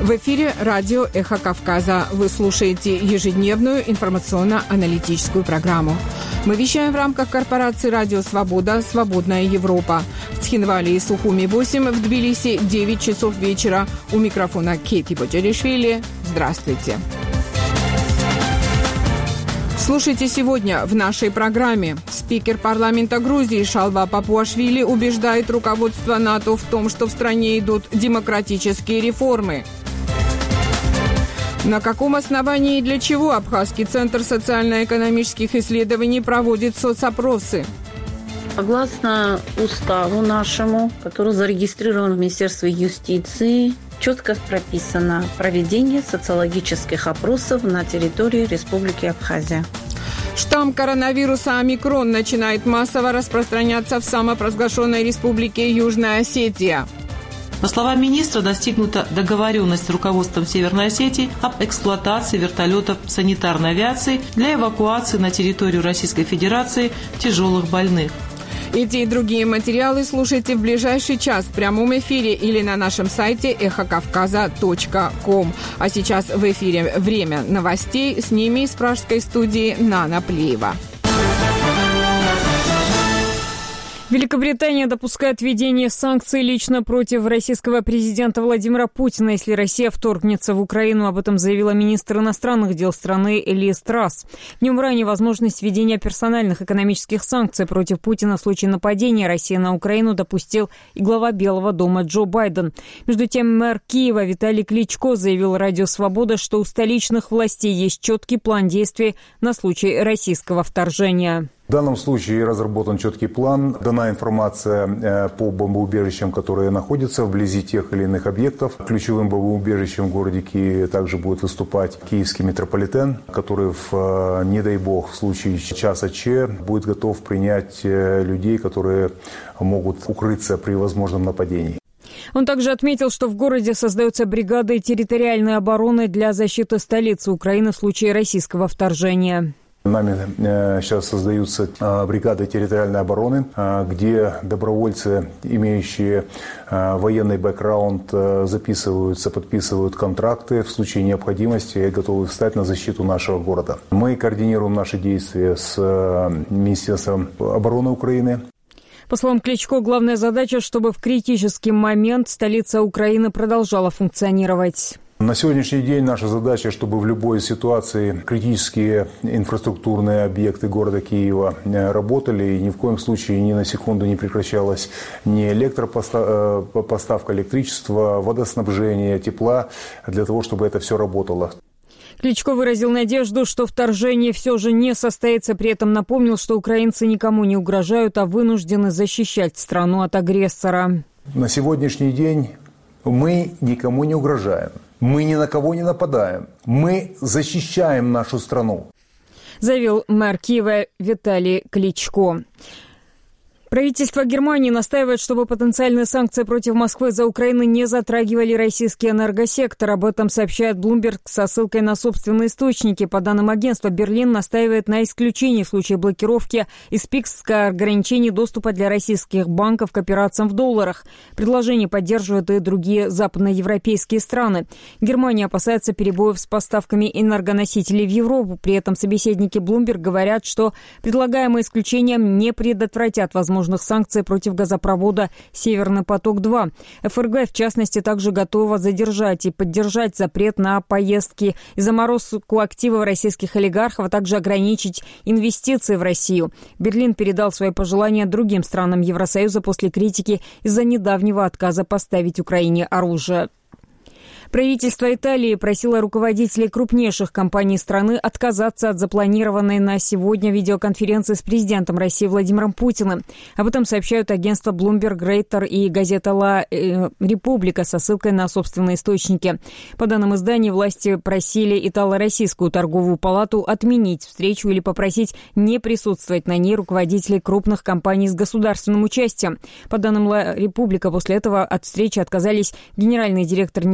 В эфире радио «Эхо Кавказа». Вы слушаете ежедневную информационно-аналитическую программу. Мы вещаем в рамках корпорации «Радио Свобода. Свободная Европа». В Цхинвале и Сухуми 8, в Тбилиси 9 часов вечера. У микрофона Кейти Боджаришвили. Здравствуйте. Слушайте сегодня в нашей программе. Спикер парламента Грузии Шалва Папуашвили убеждает руководство НАТО в том, что в стране идут демократические реформы. На каком основании и для чего Абхазский центр социально-экономических исследований проводит соцопросы? Согласно уставу нашему, который зарегистрирован в Министерстве юстиции, четко прописано проведение социологических опросов на территории Республики Абхазия. Штамм коронавируса омикрон начинает массово распространяться в самопровозглашенной республике Южная Осетия. По словам министра, достигнута договоренность с руководством Северной Осетии об эксплуатации вертолетов санитарной авиации для эвакуации на территорию Российской Федерации тяжелых больных. Эти и другие материалы слушайте в ближайший час в прямом эфире или на нашем сайте эхокавказа.ком. А сейчас в эфире время новостей. С ними из пражской студии Нана Плеева. Великобритания допускает введение санкций лично против российского президента Владимира Путина, если Россия вторгнется в Украину. Об этом заявила министр иностранных дел страны Лиз Трасс. Днем ранее возможность введения персональных экономических санкций против Путина в случае нападения России на Украину допустил и глава Белого дома Джо Байден. Между тем, мэр Киева Виталий Кличко заявил Радио Свобода, что у столичных властей есть четкий план действий на случай российского вторжения. В данном случае разработан четкий план, дана информация по бомбоубежищам, которые находятся вблизи тех или иных объектов. Ключевым бомбоубежищем в городе Киеве также будет выступать киевский метрополитен, который, не дай бог, в случае часа Ч будет готов принять людей, которые могут укрыться при возможном нападении. Он также отметил, что в городе создаются бригады территориальной обороны для защиты столицы Украины в случае российского вторжения. Нами сейчас создаются бригады территориальной обороны, где добровольцы, имеющие военный бэкграунд, записываются, подписывают контракты в случае необходимости и готовы встать на защиту нашего города. Мы координируем наши действия с Министерством обороны Украины. По словам Кличко, главная задача, чтобы в критический момент столица Украины продолжала функционировать. На сегодняшний день наша задача, чтобы в любой ситуации критические инфраструктурные объекты города Киева работали, и ни в коем случае ни на секунду не прекращалась ни поставка электричества, водоснабжения, тепла, для того, чтобы это все работало. Кличко выразил надежду, что вторжение все же не состоится, при этом напомнил, что украинцы никому не угрожают, а вынуждены защищать страну от агрессора. На сегодняшний день мы никому не угрожаем. Мы ни на кого не нападаем. Мы защищаем нашу страну, заявил мэр Киева Виталий Кличко. Правительство Германии настаивает, чтобы потенциальные санкции против Москвы за Украину не затрагивали российский энергосектор. Об этом сообщает Bloomberg со ссылкой на собственные источники. По данным агентства, Берлин настаивает на исключении в случае блокировки из списка ограничений доступа для российских банков к операциям в долларах. Предложение поддерживают и другие западноевропейские страны. Германия опасается перебоев с поставками энергоносителей в Европу. При этом собеседники Bloomberg говорят, что предлагаемые исключения не предотвратят возможных санкций против газопровода «Северный поток-2». ФРГ, в частности, также готова задержать и поддержать запрет на поездки и заморозку активов российских олигархов, а также ограничить инвестиции в Россию. Берлин передал свои пожелания другим странам Евросоюза после критики из-за недавнего отказа поставить Украине оружие. Правительство Италии просило руководителей крупнейших компаний страны отказаться от запланированной на сегодня видеоконференции с президентом России Владимиром Путиным. Об этом сообщают агентства Bloomberg, Рейтер и газета «Ла Република» со ссылкой на собственные источники. По данным издания, власти просили Итало-Российскую торговую палату отменить встречу или попросить не присутствовать на ней руководителей крупных компаний с государственным участием. По данным «Ла Република», после этого от встречи отказались генеральный директор нефтяной корпорации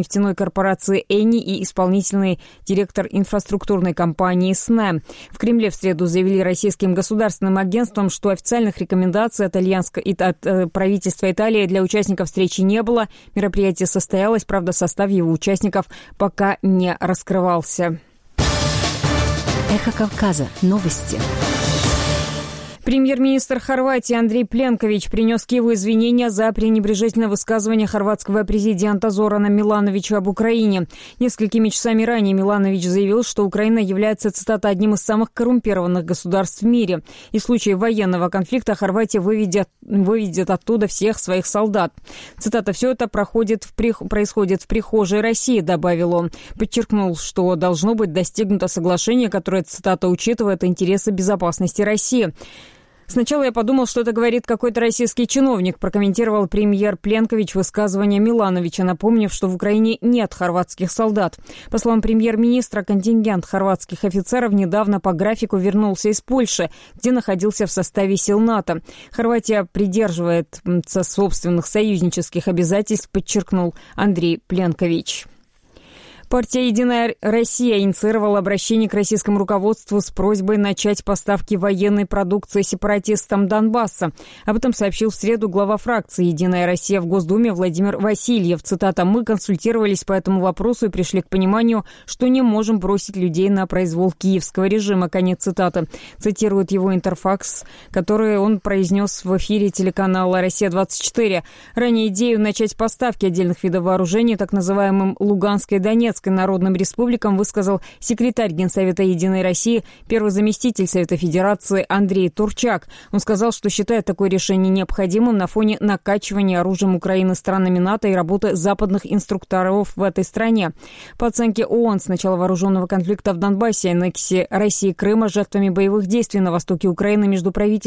корпорации «Эни» и исполнительный директор инфраструктурной компании «СНЭ». В Кремле в среду заявили российским государственным агентством, что официальных рекомендаций от правительства Италии для участников встречи не было. Мероприятие состоялось, правда, состав его участников пока не раскрывался. Эхо Кавказа. Новости. Премьер-министр Хорватии Андрей Пленкович принес Киеву извинения за пренебрежительное высказывание хорватского президента Зорана Милановича об Украине. Несколькими часами ранее Миланович заявил, что Украина является, цитата, одним из самых коррумпированных государств в мире. И в случае военного конфликта Хорватия выведет оттуда всех своих солдат. Цитата, «Все это происходит в прихожей России», добавил он. Подчеркнул, что должно быть достигнуто соглашение, которое, цитата, «учитывает интересы безопасности России». «Сначала я подумал, что это говорит какой-то российский чиновник», прокомментировал премьер Пленкович высказывание Милановича, напомнив, что в Украине нет хорватских солдат. По словам премьер-министра, контингент хорватских офицеров недавно по графику вернулся из Польши, где находился в составе сил НАТО. Хорватия придерживается собственных союзнических обязательств, подчеркнул Андрей Пленкович. Партия «Единая Россия» инициировала обращение к российскому руководству с просьбой начать поставки военной продукции сепаратистам Донбасса. Об этом сообщил в среду глава фракции «Единая Россия» в Госдуме Владимир Васильев. Цитата, «Мы консультировались по этому вопросу и пришли к пониманию, что не можем бросить людей на произвол киевского режима». Конец цитаты. Цитирует его Интерфакс, который он произнес в эфире телеканала «Россия-24». Ранее идею начать поставки отдельных видов вооружений так называемым Луганской и Донецкой народным республикам высказал секретарь Генсовета «Единой России», первый заместитель Совета Федерации Андрей Турчак. Он сказал, что считает такое решение необходимым на фоне накачивания оружием Украины странами НАТО и работы западных инструкторов в этой стране. По оценке ООН, с начала вооруженного конфликта в Донбассе и аннексии России Крыма жертвами боевых действий на востоке Украины между правительством